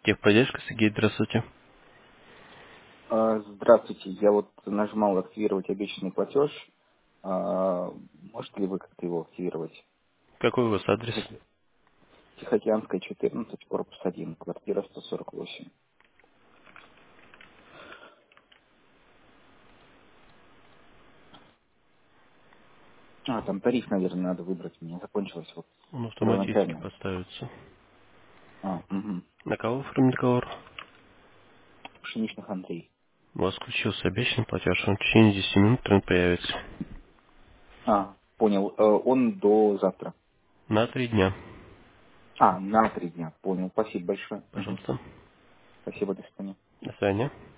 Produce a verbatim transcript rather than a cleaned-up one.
Техподдержка, Сергей, здравствуйте. А, Здравствуйте. Я вот нажимал активировать обещанный платеж. А, Можете ли вы как-то его активировать? Какой у вас адрес? Тихо- Тихоокеанская, четырнадцать, корпус один, квартира сто сорок восемь. А, там тариф, наверное, надо выбрать. У меня закончилось вот Он автоматически первоначально. поставится. А, угу. На кого оформить договор? Пшеничных Андрей. У вас включился обещанный платеж, он в течение десяти минут тренд появится. А, понял. Э, Он до завтра. На три дня. А, на три дня. Понял. Спасибо большое. Мгм. Пожалуйста. Спасибо, до свидания. До свидания.